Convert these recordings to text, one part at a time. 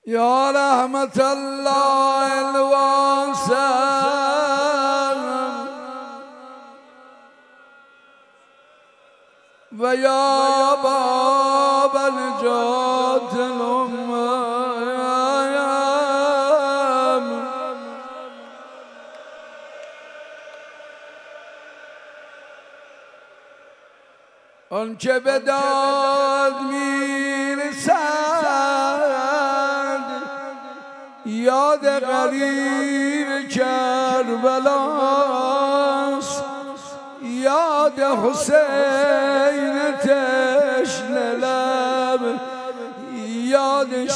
یا رحمت الله الواسع و یا باب نجات الامم آن که به داد میرسد یاد غریب کربلاست، یاد حسین تشنه لب، یاد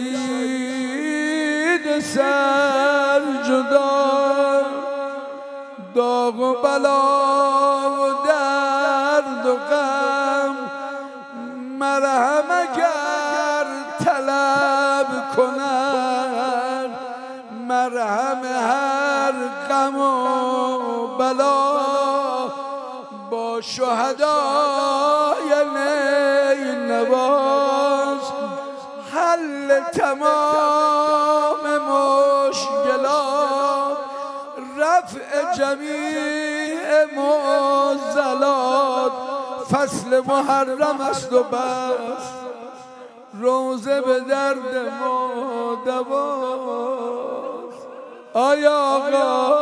شهید سرجدا، داغ و بلا و درد و غم مرهم اگر طلب کنن، مرهم هر غم و بلا با شهدای نینواز، حل تمام مشکلات، رفع جمیع معضلات. فصل محرم است و بس، روزه به درد ما دواست. آیا آقا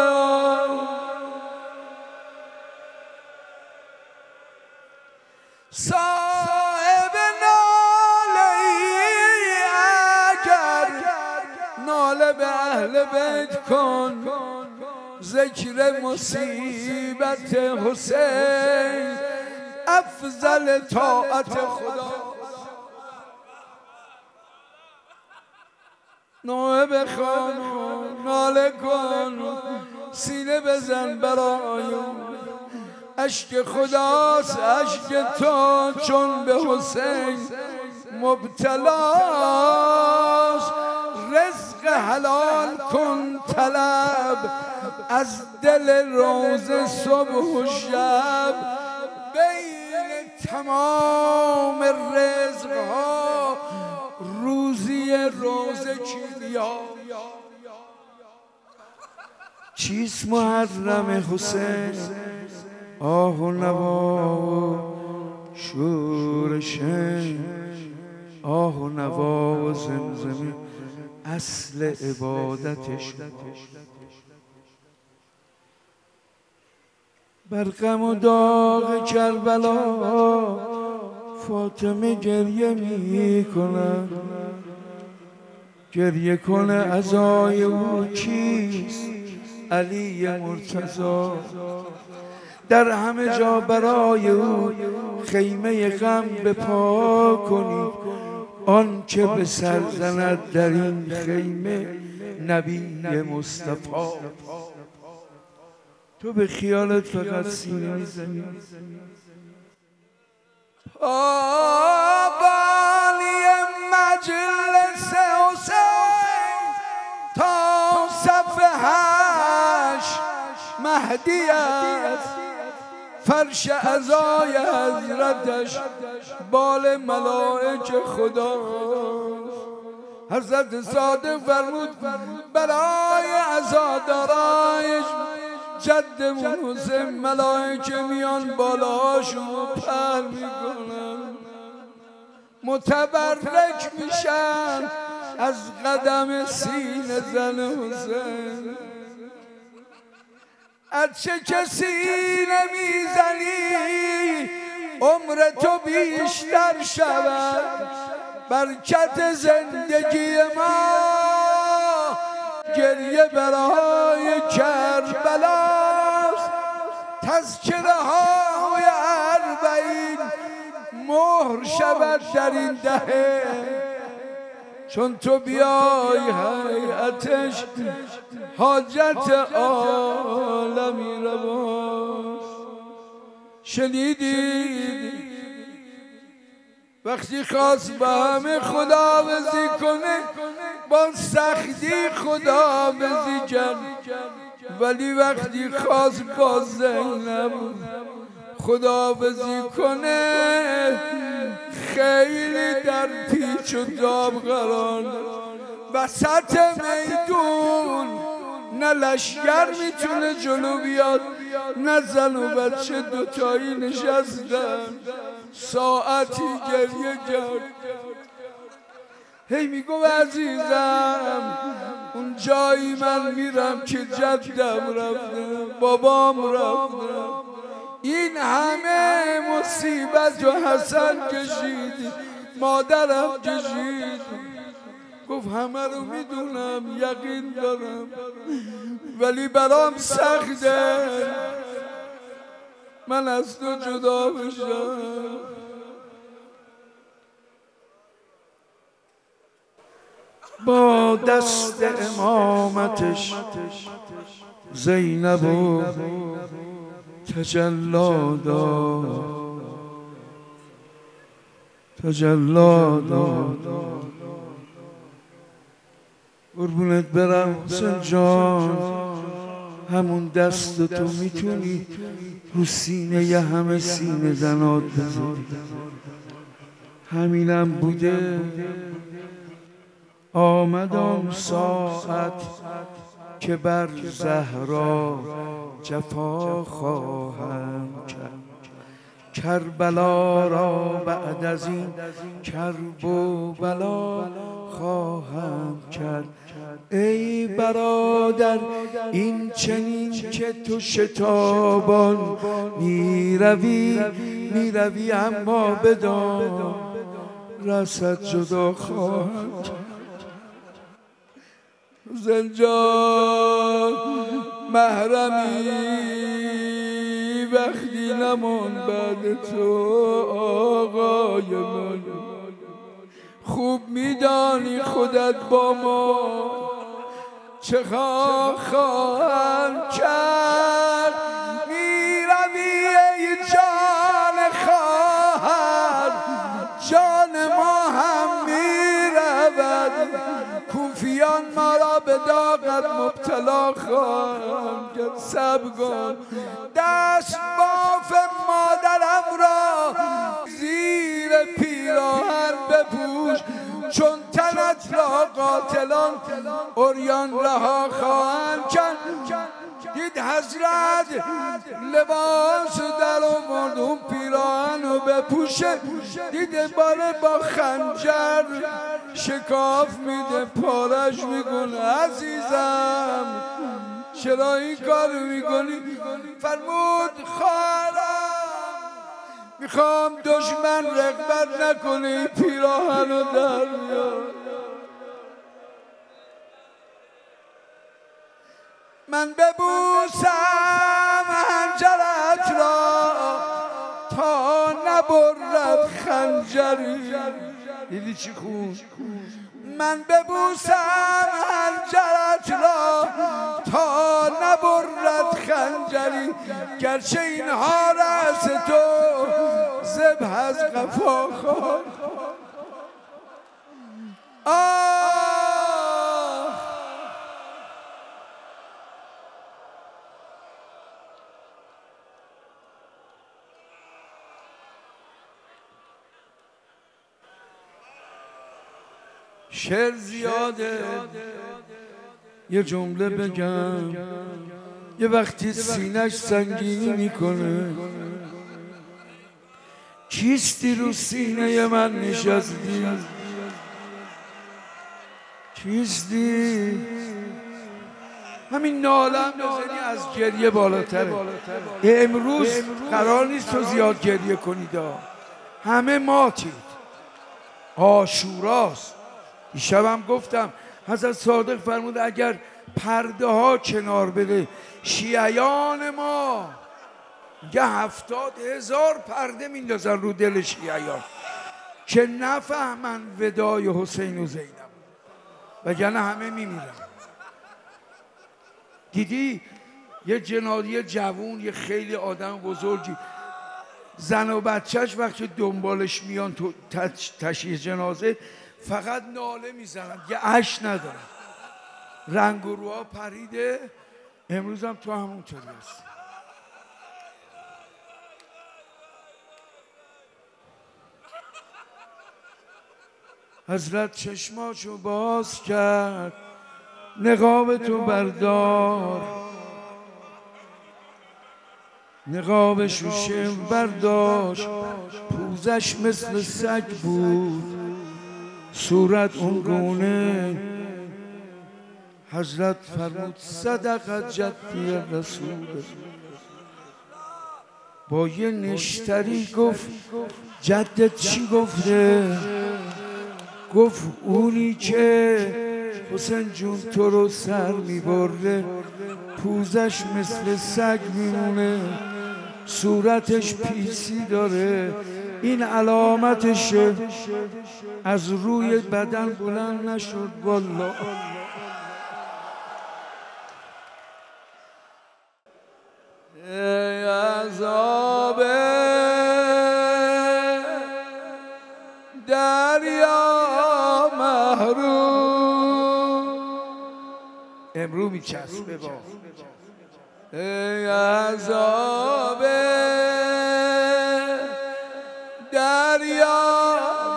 صاحب ناله ای، اگر ناله به اهل بیت کن، ذکر مصیبت حسین افضل طاعت خدا. نوحه بخوان ناله کن، سینه بزن برای اشک خداست، اشک تو چون به حسین مبتلاست. رزق حلال کن طلب از دل روزه صبح و شب، بین تمام رزقها روزی روزه کیمیا. چیست محرم حسین؟ آه و نوا و شورش، آه و نوا و زمزمه اصل عبادتش. بر غم و داغ کربلا فاطمه گریه می کند، گریه کنه عزای او چیست؟ علی مرتضی. در همه جا برای او خیمه غم بپا کنید، آن که به سر زند در این خیمه نبی مصطفی. تو به خیالت فقط سینه میزنی. آبانی مجلس حسین تا صف 8 مهدی است، فرش عزای حضرتش بال ملائک خدا. حضرت صادق فرمود برای عزادارایش جدمون حسین ملائکه میان بالاشون پهن میکنن، متبرک میشن از قدم سینه زن حسین. از چه کسی نمیزنی عمر تو بیشتر شود، برکت زندگی ما گریه برای کربلاست. تذکره های 40 مهر شود در این دهه، چون تو بیای هیئتش حاجت عالمی رواست. شنیدید وقتی خواست با همه خداحافظی کنه با سختی خداحافظی کرد، ولی وقتی خواست با زینب خداحافظی کنه خیلی در پیچ و تاب قرار وسط میدون نه لشگر میتونه جلو بیاد نه زن و بچه دوتایی نشستن ساعتی گریه کرد هی میگو عزیزم اون جایی من میرم که جدم رفته بابام رفته این همه مصیبت و حسن کشید مادرم کشید گفت همه رو میدونم یقین دارم ولی برام سخته من از تو جدا بشم با دست امامتش زینب و تجلا داد قربونت برم حسین جان همون دست تو میتونی رو سینه ی همه سینه زنات بذاری همینم بوده آمد آن ساعت که بر زهرا جفا خواهم کرد کربلا را بعد از این کرب و بلا خواهم کرد ای برادر این چنین که تو شتابان میروی اما بدان رسد جدا خواهم کرد زنجان محرمی وقتی نمان بعد تو آقای من خوب میدانی خودت با ما چه خواهم کرد میروی ای جان خواهر جان ما هم میرود کوفیان ما را به داغت مبتلا خواهم کرد صبر کن دست باف مادرم را زیر پیراهن بپوش چون تنت را قاتلان عریان رها خواهند کرد دید حضرت لباس در آورد اون پیراهن رو بپوشه دیده باره با خنجر شکاف میده پارش میکنه عزیزم چرا این کار میکنی فرمود خواهرم میخوام دشمن رغبت نکنه پیراهن رو در بیار من ببوسم حنجرت را تا نبرد خنجری دیدی چی خوب من ببوسم حنجرت را تا نبرد خنجری گرچه اینها رأس تو ذبح از قفا خواهد شعر زیاده یه جمله بگم یه وقتی سینه‌اش سنگینی میکنه کیستی رو سینه من نشستی کیستی همین نالم بزنی از گریه بالاتره امروز قرار نیست تو زیاد گریه کنید همه ماتید عاشوراست دیشبم گفتم حضرت صادق فرمود اگر پرده ها کنار بده شیعیان ما یه 70,000 پرده میندازن رو دل شیعیان که نفهمن ودای حسین و زینب وگرنه همه میمیرن دیدی یه جنازه جوون یه خیلی آدم بزرگی زن و بچهش وقتی دنبالش میان تو تشییع جنازه فقط ناله میزنن یه عشق ندارن رنگ و روها پریده امروز هم تو همونطوری هست حضرت چشماشو باز کرد، نقاب تو بردار، نقاب شوشه برداشت، پوزش مثل سگ بود، صورت اون گونه. حضرت فرمود صدق جدی رسول. با یه نشتری گفت جدت چی گفته؟ گفت اونی که حسین جون تو رو سر میبره، پوزش مثل سگ میمونه، صورتش پیسی داره، این علامتشه، از روی بدن بلند نشد والله. ای عذاب دریا محروم، امرو میچسبه با ای عذاب دریا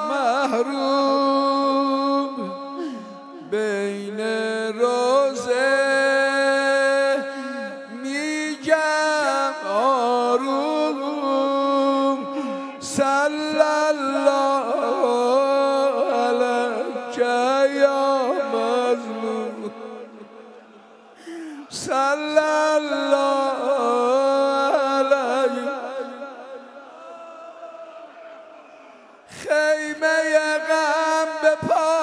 محروم، بین روزه میگم آروم، صلی الله علیک یا مظلوم، صلی الله علیک. خیمه غم به پا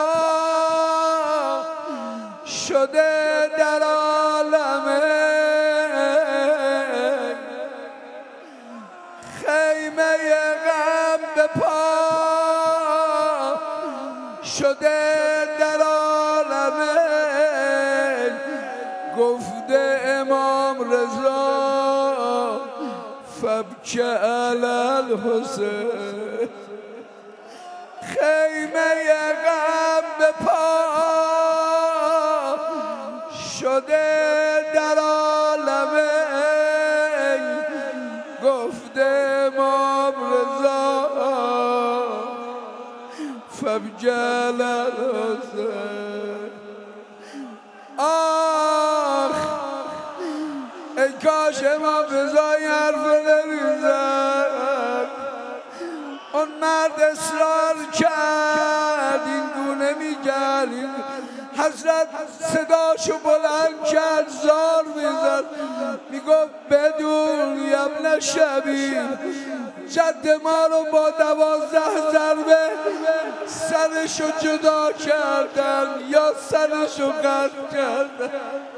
شده در عالمه، خیمه غم به پا شده در عالمه، گفته امام رضا فبکی علی الحسین. خیمه غم به پا شده در عالمه، گفته امام رضا فبکی علی الحسین. آخ ای کاش امام رضا این حرف نمیزد، اون مرد اصرار کرد این گونه میگرد، حضرت صداشو بلند کرد، زار میزد، میگفت بدون یبن شبیب جد ما رو با 12 ضربه سرشو جدا کردن یا سرشو قطع کردن.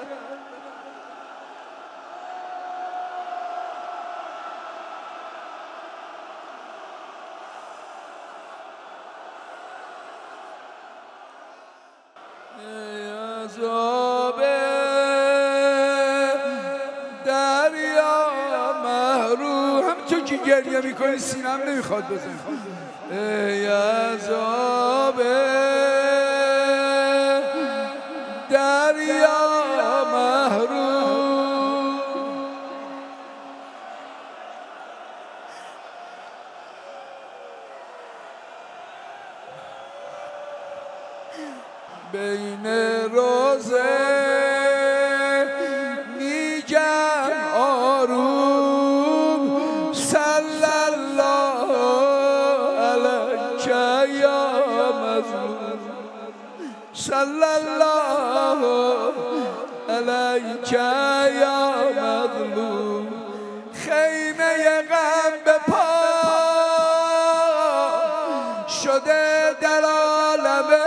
عذاب دریا محروم، همینطور که گریه میکنی سینم نمیخواد بزن. ای عذاب دریا محروم، بین روزه میگم آروم، صلی الله علیک یا مظلوم، صلی الله علیک یا مظلوم. خیمه غم به پا شده در عالمه،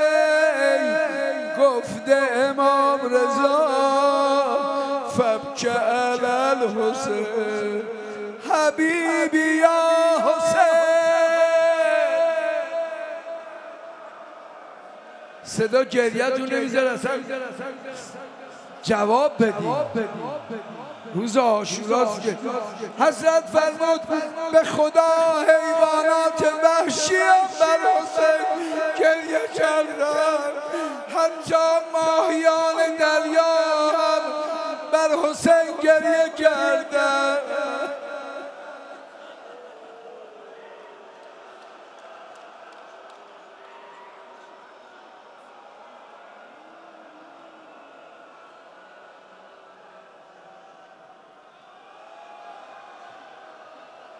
گفته امام رضا فبکی علی الحسین. حبیبی یا حسین، صدا گریه‌تون نمیذاره اصلا جواب بدید. روز عاشوراست که حضرت فرمود به خدا حیوانات وحشی هم بر حسین گریه کردن، حتی ماهیان دریا هم بر حسین گریه کردن.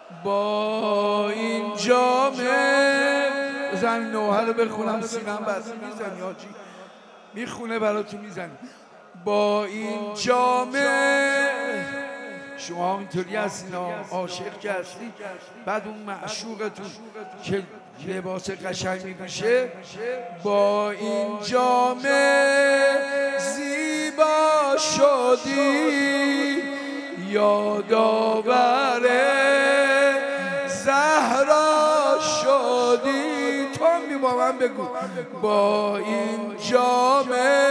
با این جامه بزن نوحه رو بخونم سینم بس میزنی حاجی میخونه براتون میزنی با این جامه شما اینطوری هستین عاشق که هستی بعد اون معشوقتون که لباس قشنگ میپوشه با این جامه زیبا شدی یادآور زهرا شدی تو هم با من بگو با این جامه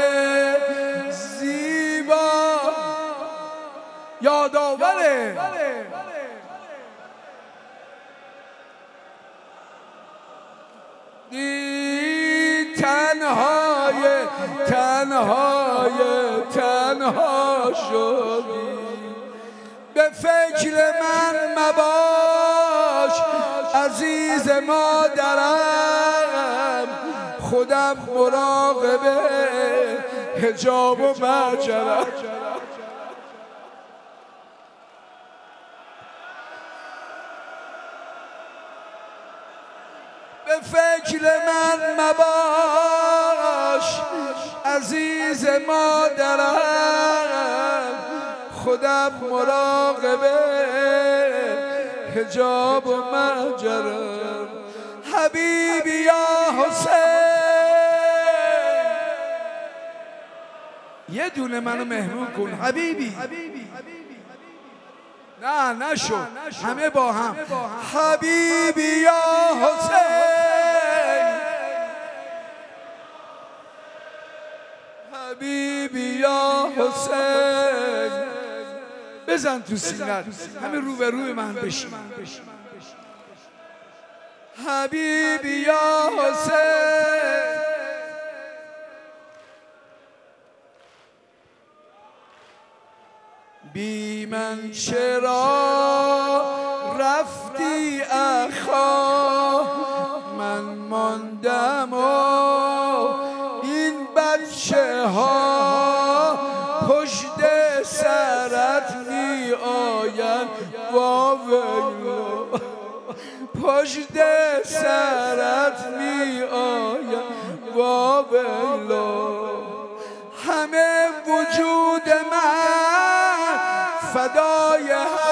زیبا یادآور تنها شدی به فکر من مباش عزیز مادرم خودم مراقب حجاب و مجرم به فکر من مباش عزیز مادرم خودم مراقب حجاب و مجرم حبیبی یا حسین یه دونه منو مهمون کن حبیبی نه نشو همه با هم حبیبی یا حسین حبیبی یا حسین بزن تو سینت همه روبروی من بشین حبیبی یا حسین بی من چرا رفتی اخا من ماندم و این بچه ها پشت سرت می آین واویلا پشت سرت می آین واویلا همه وجود من فدای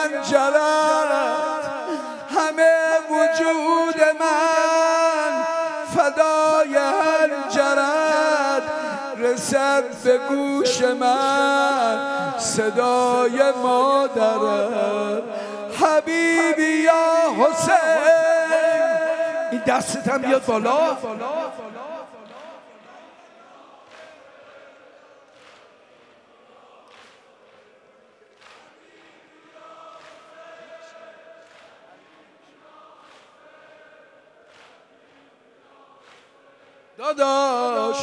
حنجرت همه وجود من فدای حنجرت رسد به گوش من صدای مادرت حبیبی یا حسین این دستت هم بیاد بالا داداش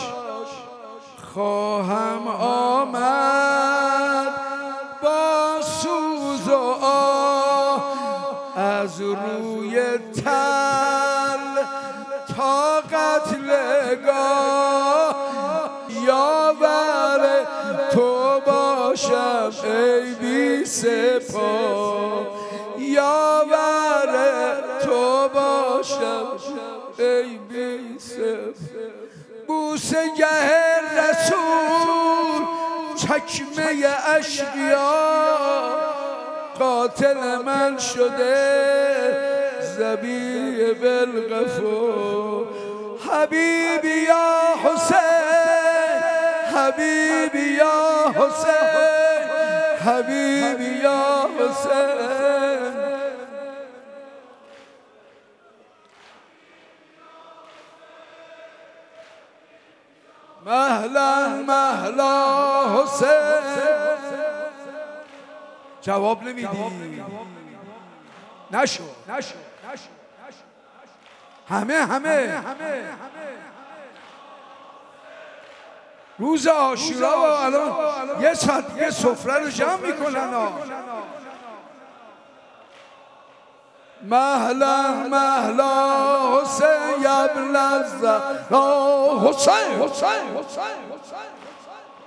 خواهم آمد با سوز و آه از روی تل تا قتلگاه یاور تو باشم ای بی سپاه یاور تو باشم ای بی سپاه بوسه گه رسول چکمه اشقیا قاتل من شده ذبیح بالغفور حبیبی یا حسین حبیبی یا حسین حبیبی یا حسین مهلا مهلا حسین جواب نمیدی نشو همه روز عاشورا و الان یه ساعت یه سفره رو جمع میکنن مهلا مهلا حسین ابن الزهرا حسین